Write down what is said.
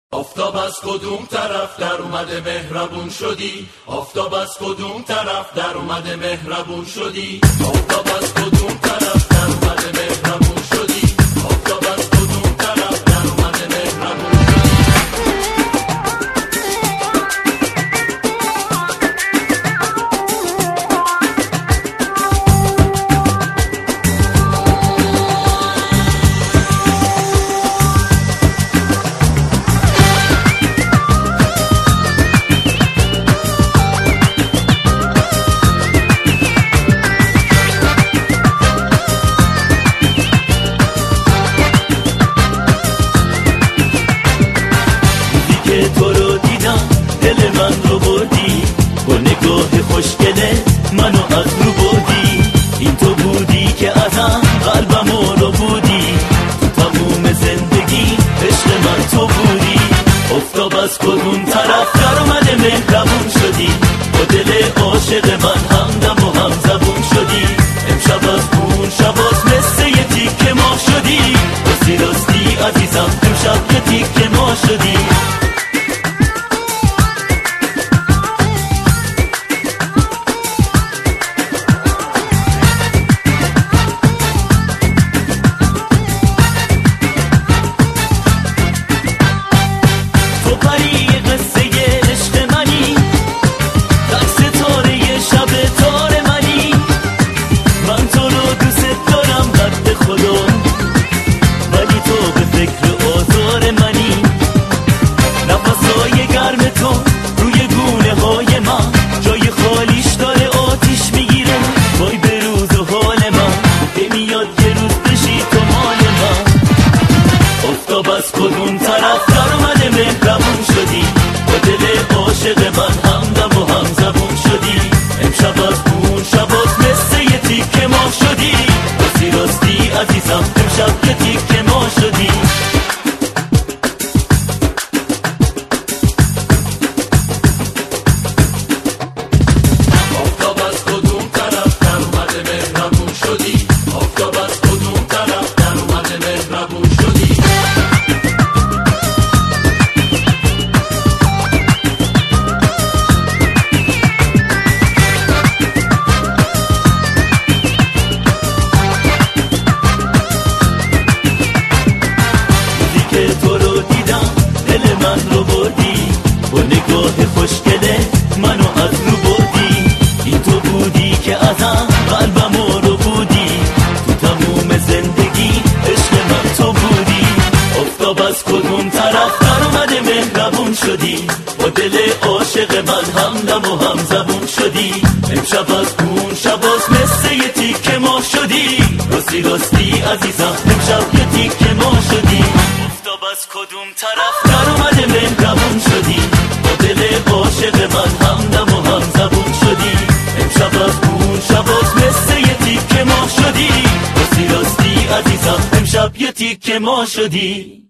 آفتاب از کدوم طرف در اومده مهربون شدی؟ آفتاب از کدوم طرف در اومده مهربون شدی؟ آفتاب از کدوم طرف در اومده مهربون شدی؟ آفتاب از کدوم طرف در اومده مهربون شدی؟ تو رو دیدم دل من رو بردی، با نگاه خوشگله منو از رو بردی. این تو بودی که ازم قلبم رو بودی، تو تموم زندگی عشق من تو بودی. آفتاب از کدوم طرف در اومده مهربون شدی، با دل عاشق من همدم و هم زبون شدی. امشب از اون شباز مثل یه تیکه ما شدی، راستی راستی عزیزم امشب یه تیکه ما شدی. از کدوم طرف در اومده مهربون شدی، با دل عاشق من همدم و هم زبون شدی. امشب از اون شباز مثل یه تیکه ما شدی، راستی راستی عزیزم امشب یه تیکه ما شدی. آفتاب از کدوم طرف در اومده مهربون شدی؟ آفتاب از کدوم طرف در اومده مهربون شدی؟ تو رو دیدم دل من رو بردی، با نگاه خوشگله منو از رو بردی. این تو بودی که ازم قلبم رو بودی، تو تموم زندگی عشق من تو بودی. آفتاب از کدوم طرف در اومده مهربون شدی، با دل عاشق من همدم و هم زبون شدی. امشب از اون شباز مثل یه تیکه ما شدی، راستی راستی عزیزم امشب یه تیکه ما شدی. آفتاب از کدوم طرف در اومده مهربون شدی، با دل عاشق من همدم و هم زبون شدی. امشب از اون شباز مثل یه تیکه ما شدی، راستی راستی عزیزم امشب یه تیکه ما شدی.